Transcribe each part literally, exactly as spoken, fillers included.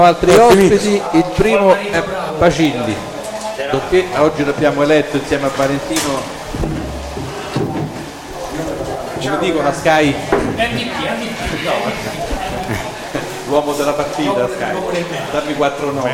Altri ospiti, il primo è Pacilli, che oggi l'abbiamo eletto insieme a Valentino, come dico la Sky, l'uomo della partita Sky, dammi quattro nomi.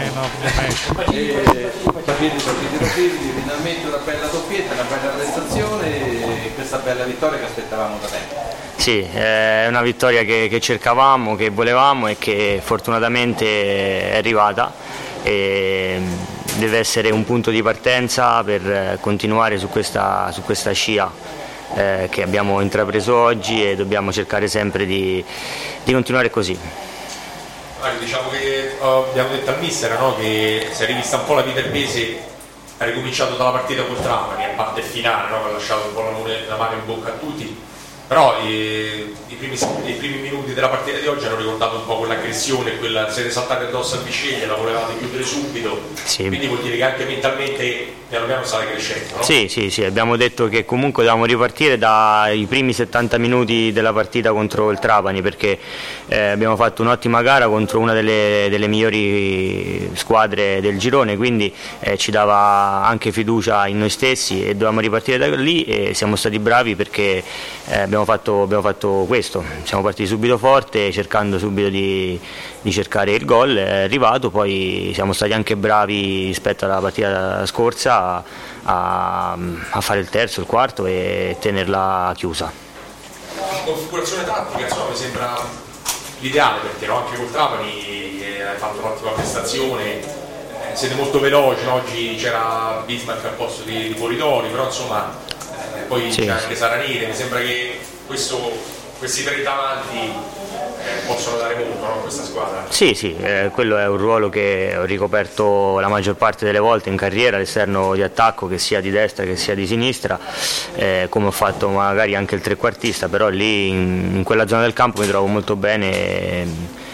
E Pacilli, Pacilli, Pacilli, finalmente una bella doppietta, una bella prestazione e questa bella vittoria che aspettavamo da tempo. Sì, è una vittoria che, che cercavamo, che volevamo e che fortunatamente è arrivata e deve essere un punto di partenza per continuare su questa, su questa scia eh, che abbiamo intrapreso oggi e dobbiamo cercare sempre di, di continuare così. Diciamo che oh, abbiamo detto al mister, no, che si è rivista un po' la vita del mese, ha ricominciato dalla partita col Trapani, a parte il finale, no, che ha lasciato un po' la, la mano in bocca a tutti. Però eh, i, primi, i primi minuti della partita di oggi hanno ricordato un po' quell'aggressione, quella, siete saltati addosso a Bisceglie, la volevate chiudere subito, sì. Quindi vuol dire che anche mentalmente piano piano state crescendo, no? Sì, sì, sì, abbiamo detto che comunque dovevamo ripartire dai primi settanta minuti della partita contro il Trapani, perché eh, abbiamo fatto un'ottima gara contro una delle, delle migliori squadre del girone, quindi eh, ci dava anche fiducia in noi stessi e dovevamo ripartire da lì e siamo stati bravi perché eh, abbiamo Fatto, abbiamo fatto questo, siamo partiti subito forte cercando subito di, di cercare il gol, è arrivato, poi siamo stati anche bravi rispetto alla partita scorsa a, a fare il terzo, il quarto e tenerla chiusa. Configurazione tattica, insomma, mi sembra l'ideale perché no? Anche col Trapani eh, hai fatto un'ottima prestazione, eh, siete molto veloci, no? Oggi c'era Bismarck al posto di, di Polidori, però insomma poi sì. C'è anche Saranire, mi sembra che questo, questi tre davanti eh, possono dare molto, no, a questa squadra. Sì, sì, eh, quello è un ruolo che ho ricoperto la maggior parte delle volte in carriera, all'esterno di attacco, che sia di destra che sia di sinistra, eh, come ho fatto magari anche il trequartista, però lì in, in quella zona del campo mi trovo molto bene e,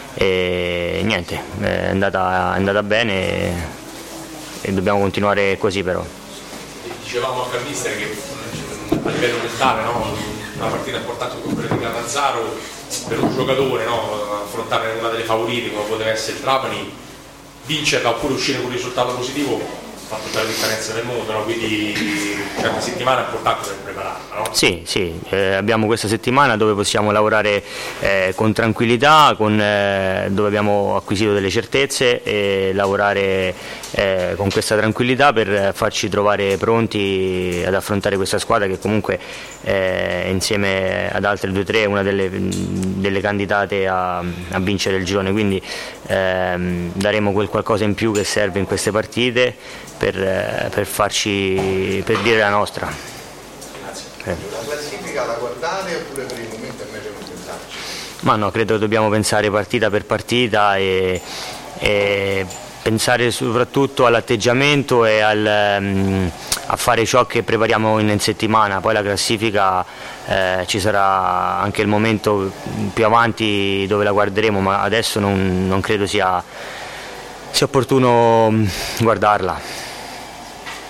e niente, è andata, è andata bene e, e dobbiamo continuare così però. Dicevamo anche al mister che a livello mentale, no? Una partita importante come quella di Catanzaro per un giocatore, no? Affrontare una delle favorite come poteva essere il Trapani, vincerla oppure uscire con un risultato positivo fa tutta la differenza nel mondo, no? Quindi c'è una settimana importante per prepararla, no? Sì, sì, eh, abbiamo questa settimana dove possiamo lavorare eh, con tranquillità, con, eh, dove abbiamo acquisito delle certezze e lavorare eh, con questa tranquillità per farci trovare pronti ad affrontare questa squadra che comunque eh, insieme ad altre due o tre è una delle, delle candidate a, a vincere il girone, quindi ehm, daremo quel qualcosa in più che serve in queste partite per, eh, per farci per dire la nostra. Grazie. La classifica da guardare oppure per il momento è meglio non pensarci? Ma no, credo che dobbiamo pensare partita per partita e, e pensare soprattutto all'atteggiamento e al, um, a fare ciò che prepariamo in, in settimana. Poi la classifica eh, ci sarà anche il momento più avanti dove la guarderemo, ma adesso non, non credo sia, sia opportuno guardarla.